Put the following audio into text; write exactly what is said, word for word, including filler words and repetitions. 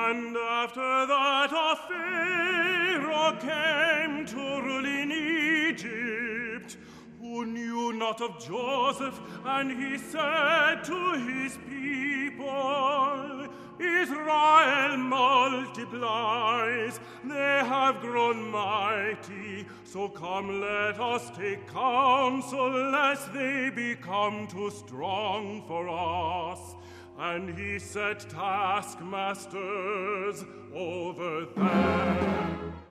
And after that a Pharaoh came to rule in Egypt, who knew not of Joseph, and he said to his people, Israel multiplies, they have grown mighty, so come let us take counsel, lest they become too strong for us. And he set taskmasters over them.